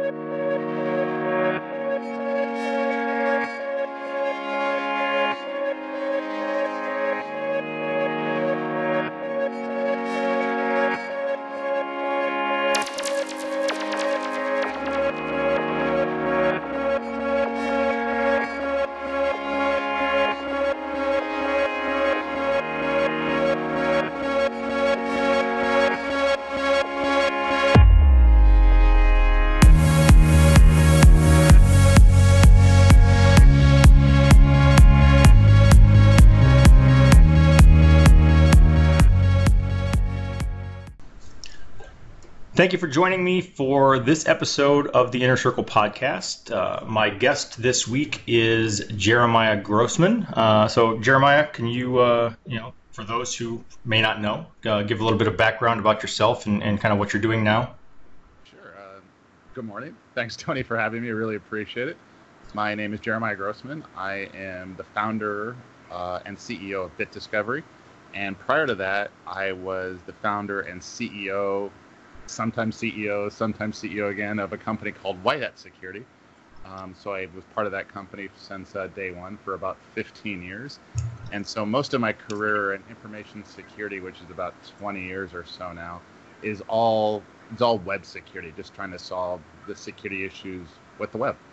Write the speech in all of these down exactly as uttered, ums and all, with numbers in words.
Thank you for joining me for this episode of the Inner Circle podcast. Uh, my guest this week is Jeremiah Grossman. Uh, so, Jeremiah, can you, uh, you know, for those who may not know, uh, give a little bit of background about yourself and, and kind of what you're doing now? Sure. Uh, good morning. Thanks, Tony, for having me. I really appreciate it. My name is Jeremiah Grossman. I am the founder uh, and C E O of Bit Discovery. And prior to that, I was the founder and C E O sometimes C E O, sometimes C E O again, of a company called White Hat Security. Um, so I was part of that company since uh, day one for about fifteen years. And so most of my career in information security, which is about twenty years or so now, is all it's all web security, just trying to solve the security issues with the web.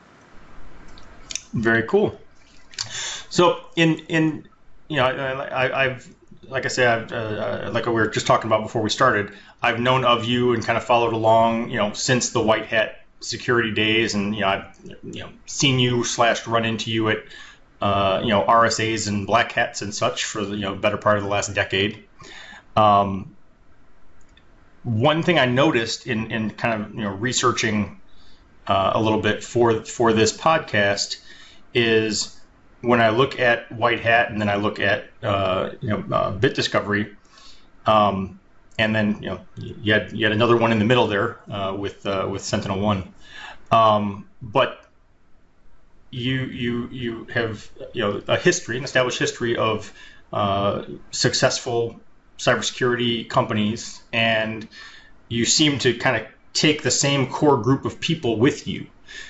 Very cool. So in, in you know, I, I've like I said, uh, like we were just talking about before we started, I've known of you and kind of followed along, you know, since the White Hat security days, and you know, I've you know seen you slash run into you at uh, you know R S As and black hats and such for the you know better part of the last decade. Um, one thing I noticed in in kind of you know researching uh, a little bit for for this podcast is, when I look at White Hat and then I look at uh, you know uh, Bit Discovery, um, and then you know you had you had another one in the middle there uh, with uh, with Sentinel One, um, but you you you have you know a history, an established history of uh, successful cybersecurity companies, and you seem to kind of take the same core group of people with you,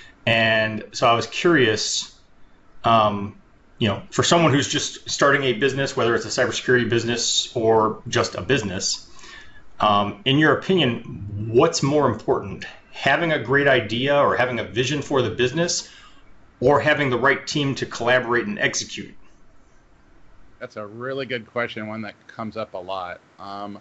and so I was curious. Um, You know, for someone who's just starting a business, whether it's a cybersecurity business or just a business, um, in your opinion, what's more important, having a great idea or having a vision for the business, or having the right team to collaborate and execute? That's a really good question, one that comes up a lot. Um,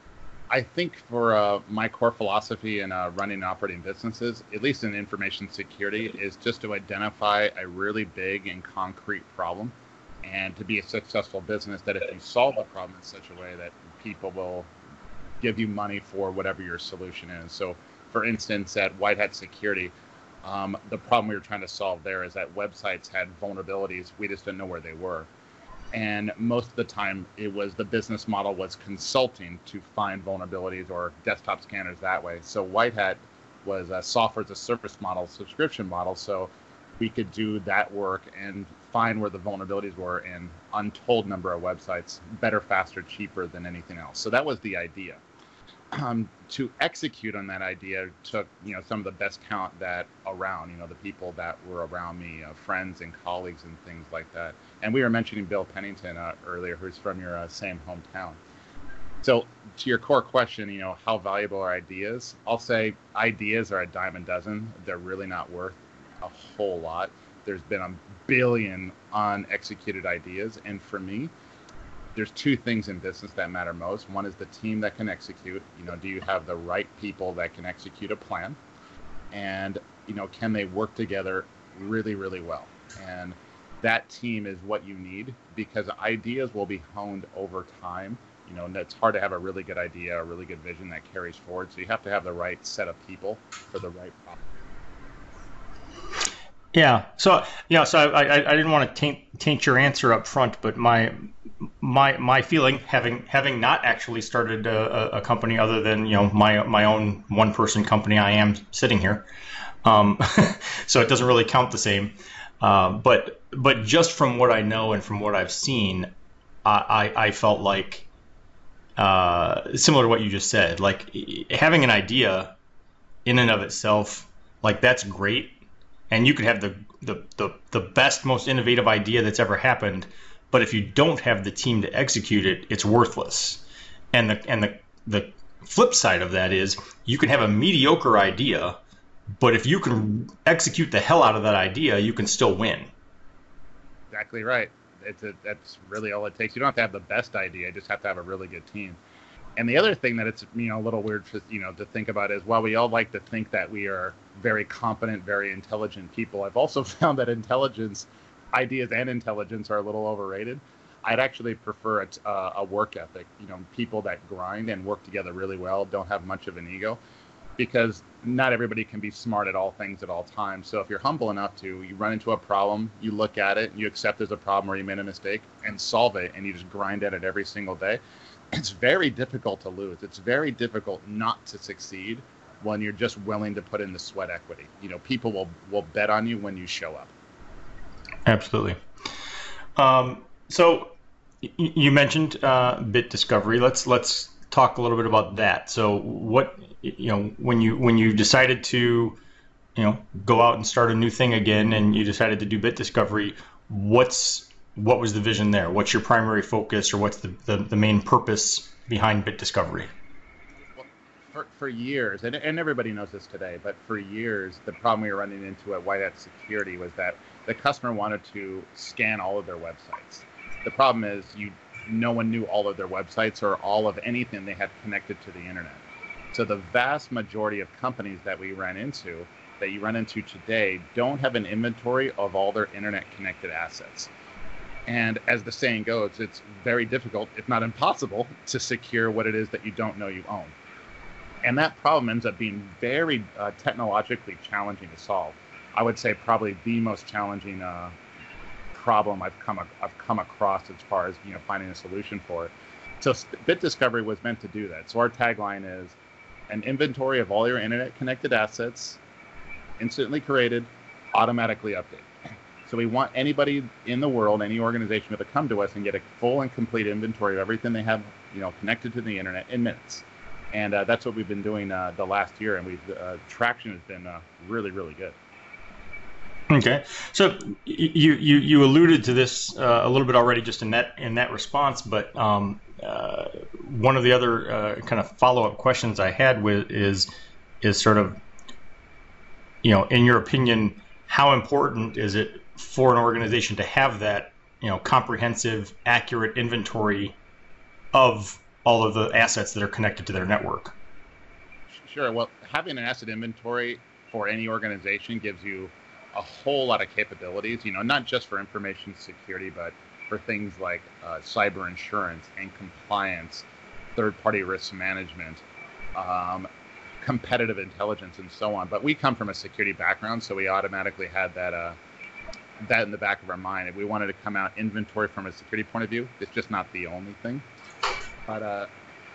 I think for uh, my core philosophy in uh, running and operating businesses, at least in information security, is just to identify a really big and concrete problem, and to be a successful business that if you solve the problem in such a way that people will give you money for whatever your solution is. So for instance, at White Hat Security, um, the problem we were trying to solve there is that websites had vulnerabilities. We just didn't know where they were. And most of the time, it was the business model was consulting to find vulnerabilities or desktop scanners that way. So White Hat was a software as a service model, subscription model. So we could do that work and find where the vulnerabilities were in untold number of websites, better, faster, cheaper than anything else. So that was the idea. Um, to execute on that idea took, you know, some of the best talent that around, you know, the people that were around me, uh, friends and colleagues and things like that. And we were mentioning Bill Pennington uh, earlier, who's from your uh, same hometown. So to your core question, you know, how valuable are ideas? I'll say ideas are a dime a dozen. They're really not worth a whole lot. There's been a billion unexecuted ideas. And for me, there's two things in business that matter most. One is the team that can execute. You know, do you have the right people that can execute a plan? And, you know, can they work together really, really well? And that team is what you need, because ideas will be honed over time. You know, and it's hard to have a really good idea, a really good vision that carries forward. So you have to have the right set of people for the right problem. Yeah. So, you know, so I, I, I didn't want to taint, taint your answer up front, but my my my feeling, having having not actually started a, a company other than, you know, my my own one person company, I am sitting here, um, so it doesn't really count the same. Uh, but but just from what I know and from what I've seen, I I, I felt like uh, similar to what you just said, like having an idea in and of itself like that's great, and you could have the the the, the best, most innovative idea that's ever happened, but if you don't have the team to execute it, it's worthless. And the and the the flip side of that is you can have a mediocre idea, but if you can execute the hell out of that idea, you can still win. Exactly right. It's a, that's really all it takes. You don't have to have the best idea; you just have to have a really good team. And the other thing that it's, you know, a little weird for, you know, to think about is while we all like to think that we are very competent, very intelligent people, I've also found that intelligence, ideas and intelligence are a little overrated. I'd actually prefer a, uh, a work ethic, you know, people that grind and work together really well, don't have much of an ego, because not everybody can be smart at all things at all times. So if you're humble enough to, you run into a problem, you look at it, you accept there's a problem or you made a mistake and solve it, and you just grind at it every single day. It's very difficult to lose. It's very difficult not to succeed when you're just willing to put in the sweat equity. You know, people will, will bet on you when you show up. Absolutely. Um, so y- you mentioned uh, Bit Discovery. Let's let's talk a little bit about that. So what, you know, when you when you decided to, you know, go out and start a new thing again, and you decided to do Bit Discovery, what's what was the vision there? What's your primary focus, or what's the, the, the main purpose behind Bit Discovery? Well, for, for years, and, and everybody knows this today, but for years, the problem we were running into at White Hat Security was that the customer wanted to scan all of their websites. The problem is you no one knew all of their websites or all of anything they had connected to the internet. So the vast majority of companies that we ran into, that you run into today, don't have an inventory of all their internet connected assets. And as the saying goes, it's very difficult, if not impossible, to secure what it is that you don't know you own. And that problem ends up being very uh, technologically challenging to solve. I would say probably the most challenging uh, problem I've come I've come across as far as, you know, finding a solution for it. So Bit Discovery was meant to do that. So our tagline is an inventory of all your internet connected assets, instantly created, automatically updated. So we want anybody in the world, any organization, to come to us and get a full and complete inventory of everything they have, you know, connected to the internet in minutes. And uh, that's what we've been doing uh, the last year, and we've uh, traction has been uh, really, really good. Okay, so you you you alluded to this uh, a little bit already, just in that in that response. But um, uh, one of the other uh, kind of follow up questions I had with is is sort of, you know, in your opinion, how important is it for an organization to have that, you know, comprehensive, accurate inventory of all of the assets that are connected to their network? Sure. Well, having an asset inventory for any organization gives you a whole lot of capabilities, you know, not just for information security, but for things like uh, cyber insurance and compliance, third-party risk management, um, competitive intelligence, and so on. But we come from a security background, so we automatically had that uh, that in the back of our mind. If we wanted to come out inventory from a security point of view, it's just not the only thing. But uh,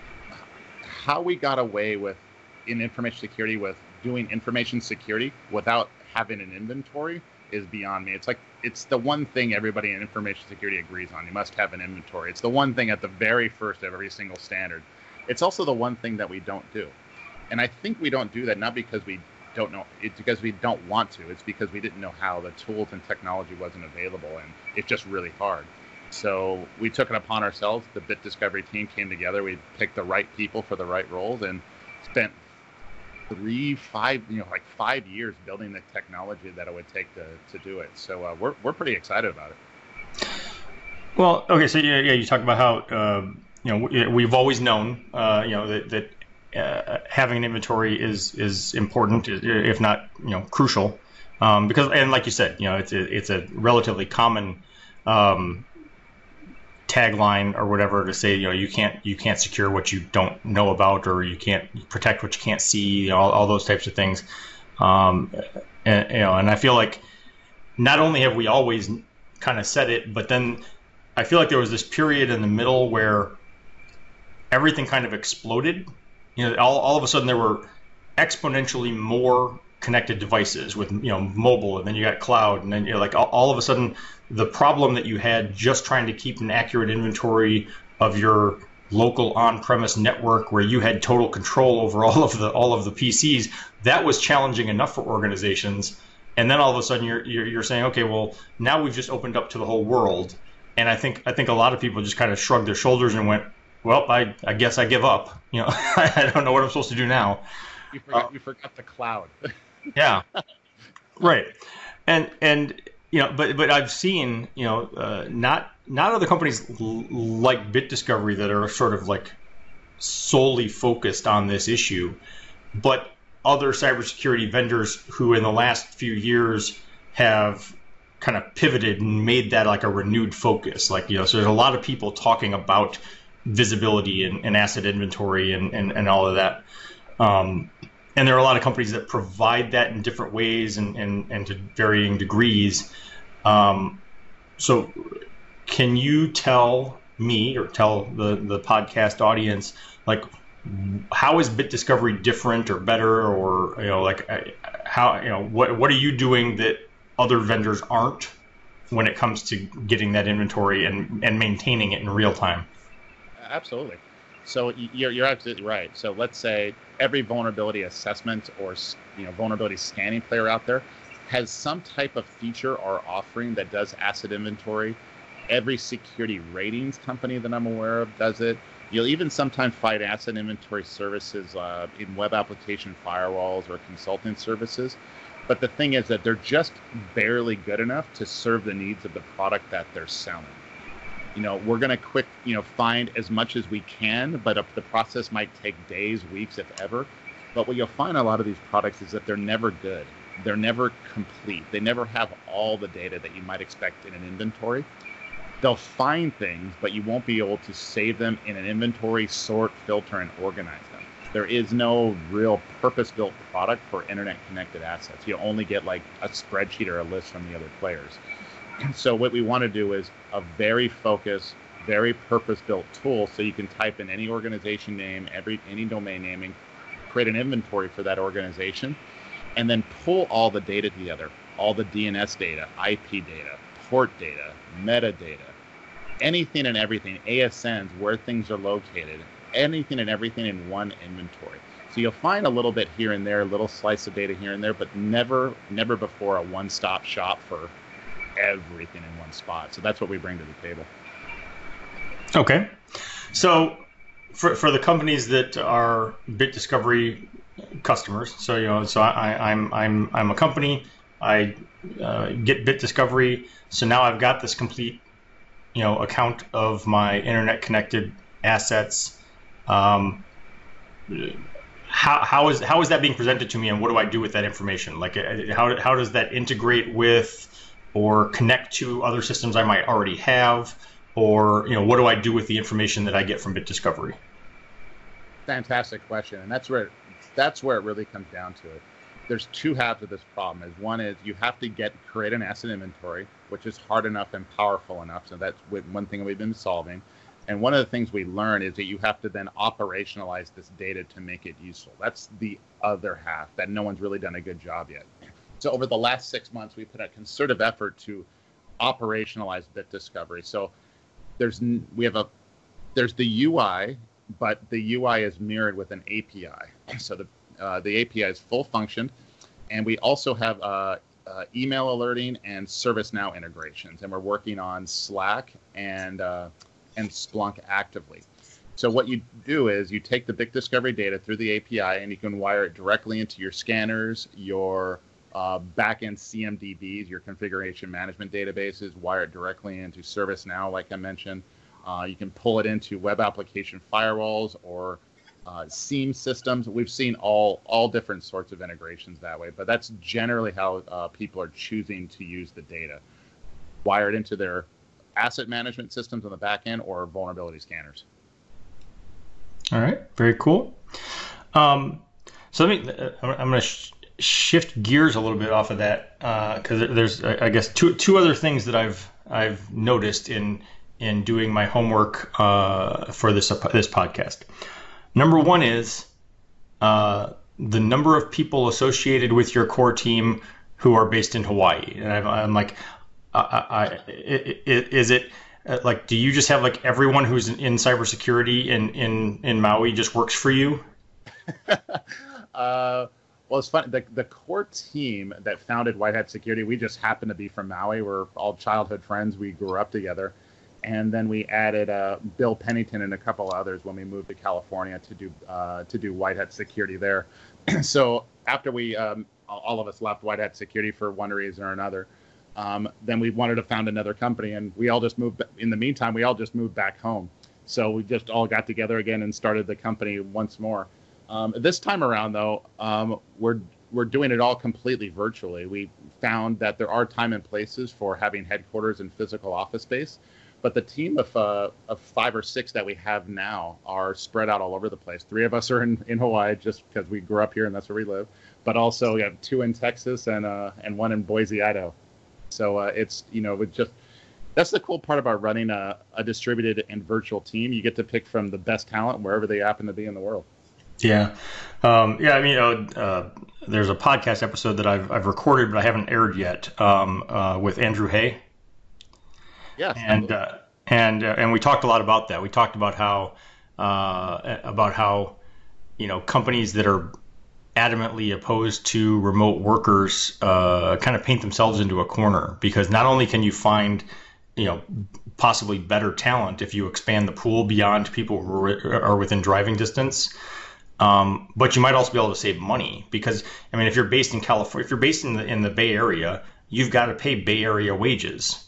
how we got away with, in information security, with doing information security without having an inventory is beyond me. It's like, it's the one thing everybody in information security agrees on. You must have an inventory. It's the one thing at the very first of every single standard. It's also the one thing that we don't do. And I think we don't do that not because we don't know, it's because we don't want to. It's because we didn't know how. The tools and technology wasn't available, and it's just really hard. So we took it upon ourselves. The Bit Discovery team came together. We picked the right people for the right roles and spent three, five, you know, like five years building the technology that it would take to, to do it. So uh, we're we're pretty excited about it. Well, okay, so yeah, yeah you talked about how uh, you know we've always known uh, you know that that uh, having an inventory is is important, if not, you know, crucial, um, because, and like you said, you know, it's a, it's a relatively common um, tagline or whatever to say, you know, you can't you can't secure what you don't know about, or you can't protect what you can't see, you know, all, all those types of things. Um, and, you know, and I feel like not only have we always kind of said it, but then I feel like there was this period in the middle where everything kind of exploded. You know, all, all of a sudden there were exponentially more connected devices with, you know, mobile, and then you got cloud, and then, you know, like all, all of a sudden the problem that you had just trying to keep an accurate inventory of your local on-premise network where you had total control over all of the all of the P Cs, that was challenging enough for organizations. And then all of a sudden you're you're, you're saying, okay, well, now we've just opened up to the whole world. And I think I think a lot of people just kind of shrugged their shoulders and went, well, I, I guess I give up. You know, I don't know what I'm supposed to do now. You forgot, uh, you forgot the cloud. Yeah, right. And and you know, but but I've seen, you know, uh, not not other companies l- like BitDiscovery that are sort of like solely focused on this issue, but other cybersecurity vendors who in the last few years have kind of pivoted and made that like a renewed focus. Like, you know, so there's a lot of people talking about visibility and, and asset inventory and, and, and all of that. Um, and there are a lot of companies that provide that in different ways and, and, and to varying degrees. Um, so can you tell me or tell the, the podcast audience, like, how is BitDiscovery different or better, or, you know, like how, you know, what, what are you doing that other vendors aren't when it comes to getting that inventory and, and maintaining it in real time? Absolutely. So you're, you're absolutely right. So let's say every vulnerability assessment or, you know, vulnerability scanning player out there has some type of feature or offering that does asset inventory. Every security ratings company that I'm aware of does it. You'll even sometimes find asset inventory services uh, in web application firewalls or consulting services. But the thing is that they're just barely good enough to serve the needs of the product that they're selling. You know, we're going to quick, you know, find as much as we can, but the process might take days, weeks, if ever. But what you'll find a lot of these products is that they're never good. They're never complete. They never have all the data that you might expect in an inventory. They'll find things, but you won't be able to save them in an inventory, sort, filter, and organize them. There is no real purpose-built product for internet-connected assets. You only get like a spreadsheet or a list from the other players. So what we want to do is a very focused, very purpose-built tool so you can type in any organization name, every any domain naming, create an inventory for that organization, and then pull all the data together, all the D N S data, I P data, port data, metadata, anything and everything, A S Ns, where things are located, anything and everything in one inventory. So you'll find a little bit here and there, a little slice of data here and there, but never, never before a one-stop shop for everything in one spot. So that's what we bring to the table. Okay. So for for the companies that are BitDiscovery customers, so, you know, so I, I'm I'm I'm a company, I uh, get BitDiscovery, so now I've got this complete, you know, account of my internet connected assets. Um, how how is how is that being presented to me, and what do I do with that information? Like, how how does that integrate with or connect to other systems I might already have, or, you know, what do I do with the information that I get from BitDiscovery? Fantastic question, and that's where that's where it really comes down to it. There's two halves of this problem. Is one is you have to get create an asset inventory, which is hard enough and powerful enough. So that's one thing we've been solving. And one of the things we learn is that you have to then operationalize this data to make it useful. That's the other half that no one's really done a good job yet. So over the last six months, we put a concerted effort to operationalize BitDiscovery. So there's we have a there's the U I, but the U I is mirrored with an A P I. So the uh, the A P I is full functioned, and we also have uh, uh, email alerting and ServiceNow integrations, and we're working on Slack and uh, and Splunk actively. So what you do is you take the BitDiscovery data through the A P I, and you can wire it directly into your scanners, your uh, backend C M D Bs, your configuration management databases, wire it directly into ServiceNow, like I mentioned. Uh, you can pull it into web application firewalls or uh, SIEM systems. We've seen all all different sorts of integrations that way, but that's generally how uh, people are choosing to use the data. Wire it into their asset management systems on the back end or vulnerability scanners. All right, very cool. Um, so let me, I'm going to sh- shift gears a little bit off of that because uh, there's, I guess, two two other things that I've I've noticed in in doing my homework uh, for this uh, this podcast. Number one is uh, the number of people associated with your core team who are based in Hawaii, and I'm, I'm like, I, I, I, is it uh, like, do you just have like everyone who's in cybersecurity in in in Maui just works for you? uh, well, it's funny. The, the core team that founded White Hat Security, we just happen to be from Maui. We're all childhood friends. We grew up together. And then we added uh, Bill Pennington and a couple others when we moved to California to do uh, to do White Hat Security there. So after we, um, all of us left White Hat Security for one reason or another, um, then we wanted to found another company, and we all just moved. In the meantime, we all just moved back home. So we just all got together again and started the company once more. Um, this time around, though, um, we're we're doing it all completely virtually. We found that there are time and places for having headquarters and physical office space. But the team of uh, of five or six that we have now are spread out all over the place. Three of us are in, in Hawaii just because we grew up here and that's where we live. But also we have two in Texas and uh, and one in Boise, Idaho. So uh, it's, you know, it just that's the cool part about running a, a distributed and virtual team. You get to pick from the best talent wherever they happen to be in the world. Yeah. Um, yeah, I mean, you know, uh, there's a podcast episode that I've, I've recorded, but I haven't aired yet um, uh, with Andrew Hay. Yes, and uh, and uh, and we talked a lot about that. We talked about how uh, about how you know companies that are adamantly opposed to remote workers uh, kind of paint themselves into a corner, because not only can you find you know possibly better talent if you expand the pool beyond people who are, are within driving distance, um, but you might also be able to save money, because I mean if you're based in California, if you're based in the in the Bay Area, you've got to pay Bay Area wages.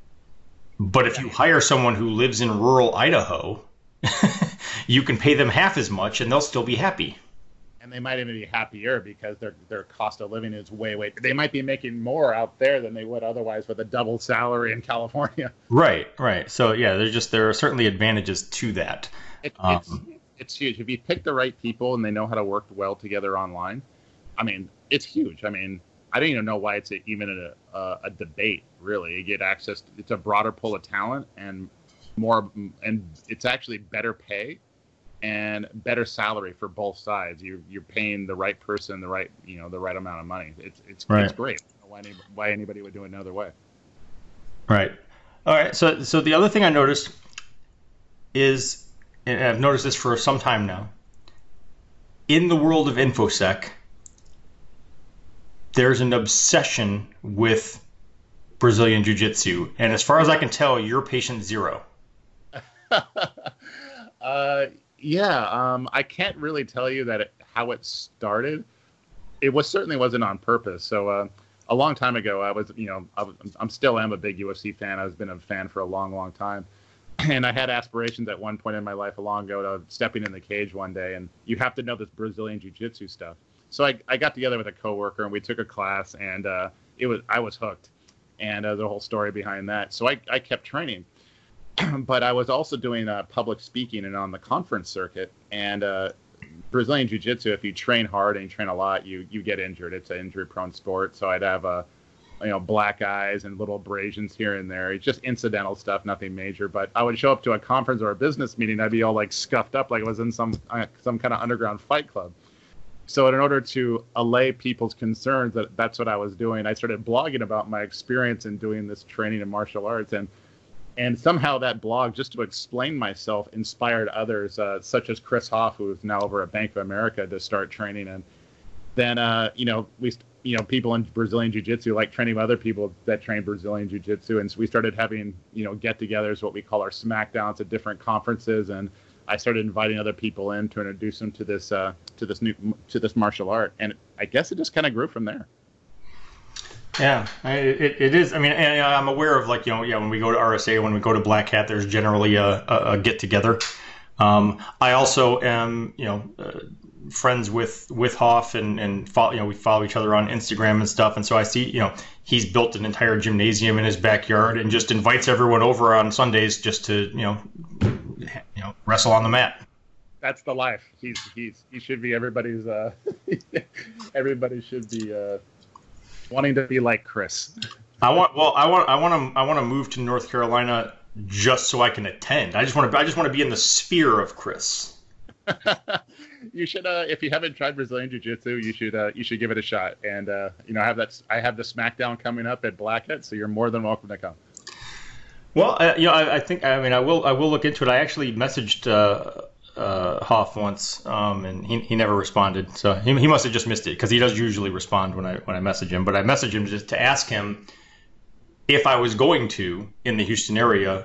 But if you hire someone who lives in rural Idaho, you can pay them half as much and they'll still be happy. And they might even be happier because their their cost of living is way, way. They might be making more out there than they would otherwise with a double salary in California. Right, right. So yeah, there's just there are certainly advantages to that. It, it's um, it's huge. If you pick the right people and they know how to work well together online, I mean, it's huge. I mean, I don't even know why it's a, even a, a, a debate, really. You get access, to, it's a broader pool of talent and more, and it's actually better pay and better salary for both sides. You, you're paying the right person the right, you know, the right amount of money. It's it's, right. It's great. I don't know why, any, why anybody would do it another way. Right. All right. So so the other thing I noticed is, and I've noticed this for some time now, in the world of InfoSec, there's an obsession with Brazilian Jiu-Jitsu. And as far as I can tell, you're patient zero. uh, yeah, um, I can't really tell you that it, how it started. It was certainly wasn't on purpose. So uh, a long time ago, I was, you know, I was, I'm still am a big U F C fan. I've been a fan for a long, long time. And I had aspirations at one point in my life a long ago of stepping in the cage one day. And you have to know this Brazilian Jiu-Jitsu stuff. So I, I got together with a coworker and we took a class, and uh, it was I was hooked, and uh, the whole story behind that. So I, I kept training, but I was also doing uh, public speaking and on the conference circuit. And uh, Brazilian Jiu-Jitsu, if you train hard and you train a lot, you you get injured. It's an injury-prone sport. So I'd have a you know black eyes and little abrasions here and there. It's just incidental stuff, nothing major. But I would show up to a conference or a business meeting, I'd be all like scuffed up like I was in some uh, some kind of underground fight club. So in order to allay people's concerns that that's what I was doing, I started blogging about my experience in doing this training in martial arts. And and somehow that blog, just to explain myself, inspired others, uh, such as Chris Hoff, who is now over at Bank of America, to start training. And then, uh, you know, we, you know, people in Brazilian Jiu-Jitsu like training with other people that train Brazilian Jiu-Jitsu. And so we started having, you know, get-togethers, what we call our smackdowns at different conferences. And I started inviting other people in to introduce them to this uh, to this new to this martial art, and I guess it just kind of grew from there. Yeah, it, it is. I mean, and I'm aware of, like, you know, yeah, when we go to R S A, when we go to Black Hat, there's generally a, a, a get together. Um, I also am, you know, uh, friends with with Hoff, and and follow, you know, we follow each other on Instagram and stuff, and so I see, you know, he's built an entire gymnasium in his backyard and just invites everyone over on Sundays just to, you know. you know, wrestle on the mat. That's the life. He's he's he should be everybody's. Uh, everybody should be uh, wanting to be like Chris. I want. Well, I want. I want to. I want to move to North Carolina just so I can attend. I just want to. I just want to be in the sphere of Chris. You should. Uh, if you haven't tried Brazilian Jiu-Jitsu, you should. Uh, you should give it a shot. And uh, you know, I have that. I have the SmackDown coming up at Black Hat, so you're more than welcome to come. Well, I, you know, I, I think I mean I will I will look into it. I actually messaged uh, uh, Hoff once, um, and he, he never responded. So he, he must have just missed it because he does usually respond when I when I message him. But I messaged him just to ask him if I was going to in the Houston area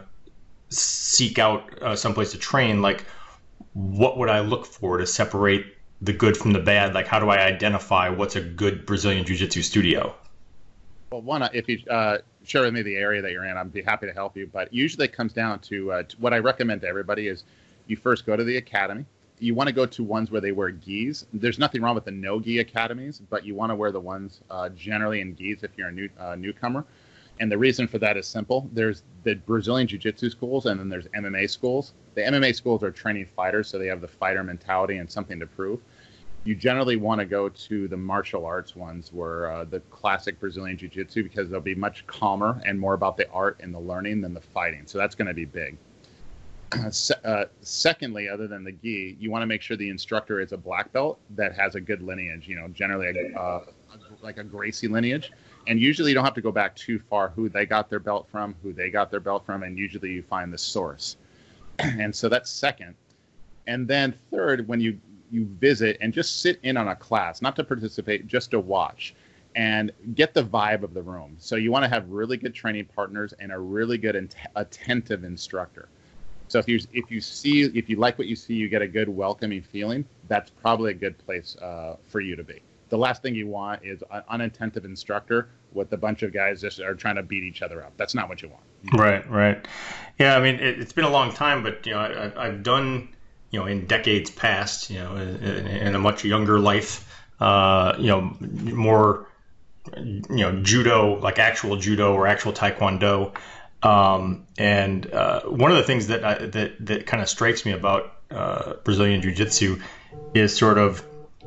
seek out uh, someplace to train. Like, what would I look for to separate the good from the bad? Like, how do I identify what's a good Brazilian Jiu-Jitsu studio? Well, one, if you uh, share with me the area that you're in, I'd be happy to help you. But usually it comes down to, uh, to what I recommend to everybody is you first go to the academy. You want to go to ones where they wear gis. There's nothing wrong with the no-gi academies, but you want to wear the ones uh, generally in gis if you're a new uh, newcomer. And the reason for that is simple. There's the Brazilian Jiu-Jitsu schools, and then there's M M A schools. The M M A schools are training fighters, so they have the fighter mentality and something to prove. You generally want to go to the martial arts ones, where uh, the classic Brazilian Jiu-Jitsu, because they'll be much calmer and more about the art and the learning than the fighting. So that's going to be big. Uh, se- uh, secondly, other than the gi, you want to make sure the instructor is a black belt that has a good lineage. You know, generally a, uh, like a Gracie lineage. And usually you don't have to go back too far who they got their belt from, who they got their belt from, and usually you find the source. And so that's second. And then third, when you, you visit and just sit in on a class, not to participate, just to watch and get the vibe of the room. So you want to have really good training partners and a really good int- attentive instructor. So if you if you see if you like what you see, you get a good welcoming feeling, that's probably a good place uh, for you to be. The last thing you want is an unattentive instructor with a bunch of guys just are trying to beat each other up. That's not what you want. Right, right. Yeah, I mean, it, it's been a long time, but you know, I, I've done, you know, in decades past, you know, in, in a much younger life, uh, you know, more, you know, judo, like actual judo or actual taekwondo. Um, and uh, one of the things that I, that that kind of strikes me about uh, Brazilian Jiu-Jitsu is sort of,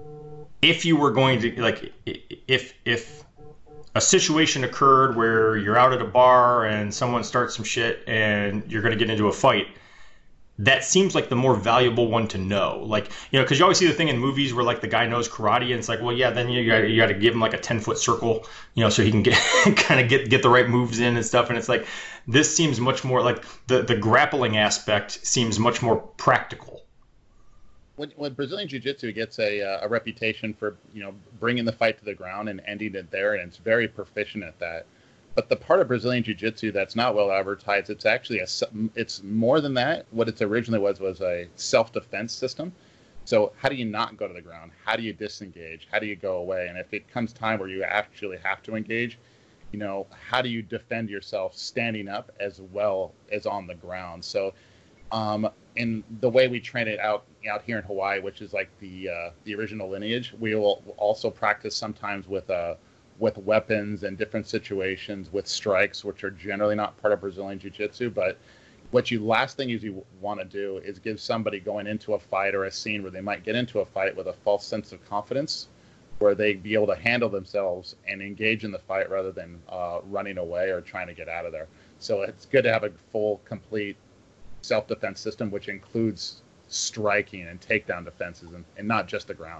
if you were going to, like, if if a situation occurred where you're out at a bar and someone starts some shit and you're going to get into a fight, that seems like the more valuable one to know. Like, you know, because you always see the thing in movies where, like, the guy knows karate and it's like, well, yeah, then you got you got to give him like a ten foot circle, you know, so he can get kind of get get the right moves in and stuff. And it's like, this seems much more like the the grappling aspect seems much more practical. When, when Brazilian Jiu-Jitsu gets a, uh, a reputation for, you know, bringing the fight to the ground and ending it there, and it's very proficient at that. But the part of Brazilian Jiu-Jitsu that's not well advertised, it's actually a, it's more than that. What it originally was was a self-defense system. So how do you not go to the ground? How do you disengage? How do you go away? And if it comes time where you actually have to engage, you know, how do you defend yourself standing up as well as on the ground? So, um, in the way we train it out out here in Hawaii, which is like the uh, the original lineage, we will also practice sometimes with uh, with weapons and different situations with strikes, which are generally not part of Brazilian Jiu-Jitsu. But what you last thing is you want to do is give somebody going into a fight or a scene where they might get into a fight with a false sense of confidence, where they be able to handle themselves and engage in the fight rather than uh, running away or trying to get out of there. So it's good to have a full, complete self-defense system, which includes striking and takedown defenses, and, and not just the ground.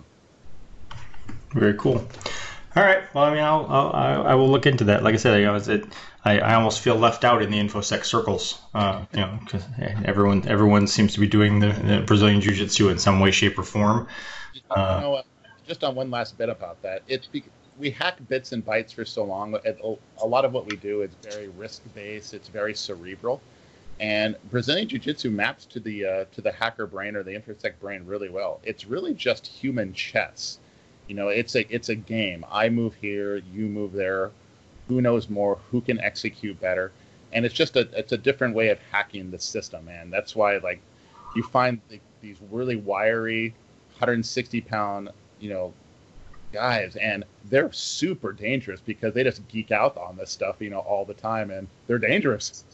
Very cool. All right. Well, I mean, I'll, I'll I will look into that. Like I said, you know, it, I I almost feel left out in the InfoSec circles, uh, you know, because everyone everyone seems to be doing the, the Brazilian Jiu-Jitsu in some way, shape, or form. Uh, you know, just on one last bit about that, it's be, we hack bits and bytes for so long. It, a lot of what we do is very risk-based. It's very cerebral. And Brazilian Jiu-Jitsu maps to the uh, to the hacker brain or the InfoSec brain really well. It's really just human chess. You know, it's a it's a game. I move here, you move there. Who knows more? Who can execute better? And it's just a it's a different way of hacking the system, man. That's why, like, you find the, these really wiry, one hundred sixty pound, you know, guys, and they're super dangerous because they just geek out on this stuff, you know, all the time, and they're dangerous.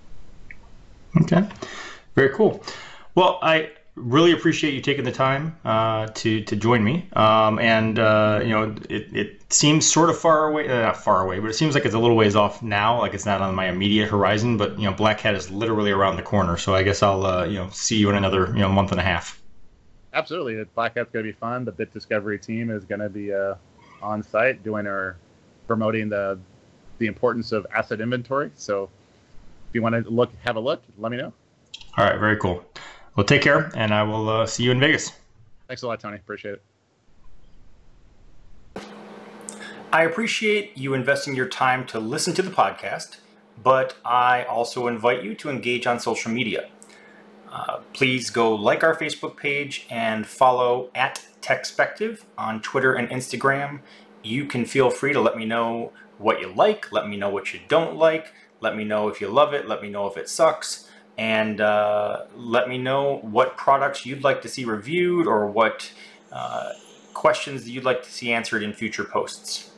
Okay, very cool. Well, I really appreciate you taking the time uh, to to join me. Um, and uh, you know, it, it seems sort of far away, uh, not far away, but it seems like it's a little ways off now. Like it's not on my immediate horizon, but you know, Black Hat is literally around the corner. So I guess I'll uh, you know see you in another you know month and a half. Absolutely, Black Hat's going to be fun. The Bit Discovery team is going to be uh, on site doing our promoting the the importance of asset inventory. So you want to look, have a look, let me know. All right, very cool. Well, take care, and I will uh, see you in Vegas. Thanks a lot, Tony. Appreciate it. I appreciate you investing your time to listen to the podcast, but I also invite you to engage on social media. Uh, please go like our Facebook page and follow at Techspective on Twitter and Instagram. You can feel free to let me know what you like, let me know what you don't like, let me know if you love it, let me know if it sucks, and uh, let me know what products you'd like to see reviewed or what uh, questions you'd like to see answered in future posts.